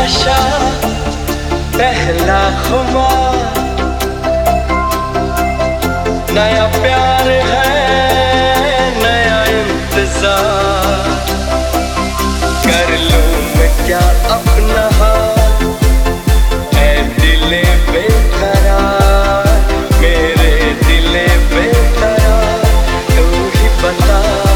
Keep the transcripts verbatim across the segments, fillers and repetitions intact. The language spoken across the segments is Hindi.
नशा, पहला खुमार, नया प्यार है, नया इंतजार। कर लूं मैं क्या अपना हाथ, ऐ दिले बेकरार, मेरे दिले बेकरार, तू ही बता।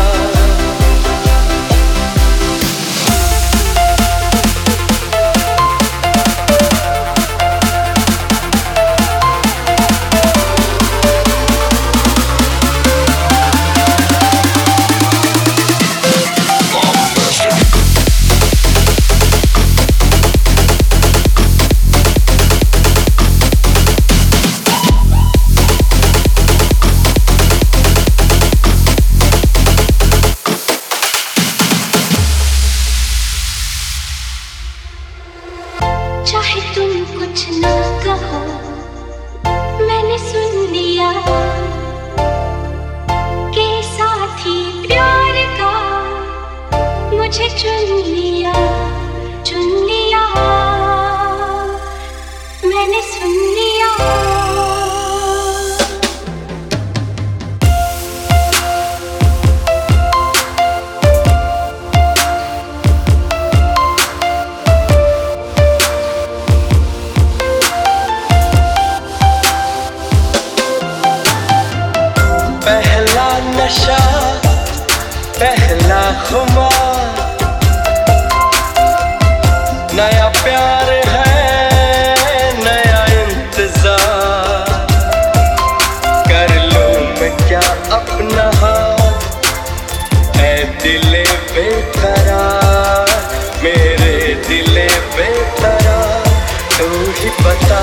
चाहे तुम कुछ ना कहो, मैंने सुन लिया के साथी प्यार का मुझे चुन लिया, चुन लिया, मैंने सुन लिया। पहला नशा, पहला खुमार, नया प्यार है, नया इंतजार। कर लूं मैं क्या अपना हाथ, ऐ दिले बेकरार, मेरे दिले बेकरार, तू ही बता।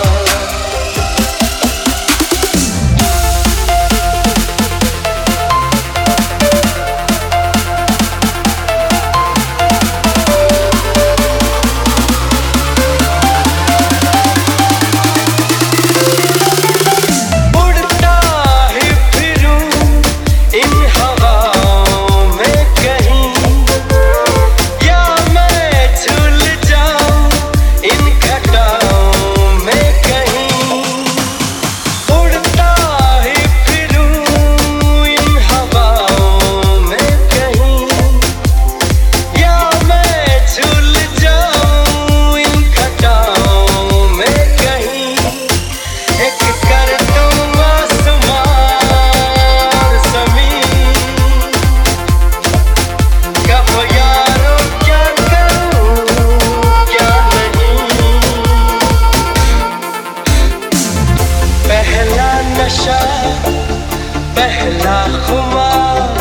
पहला नशा, पहला खुमार,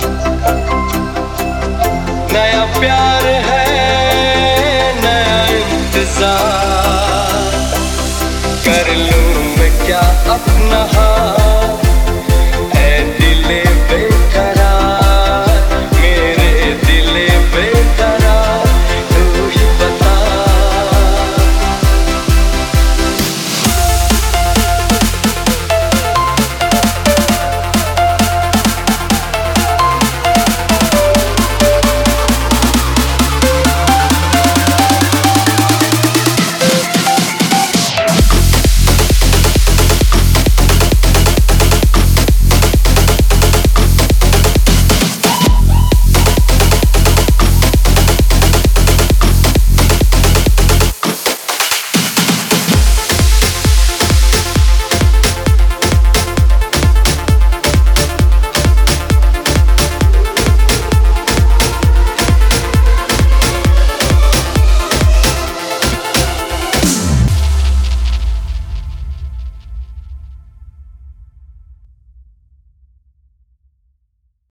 नया प्यार है, नया इंतजार। कर लूं मैं क्या अपना हाथ,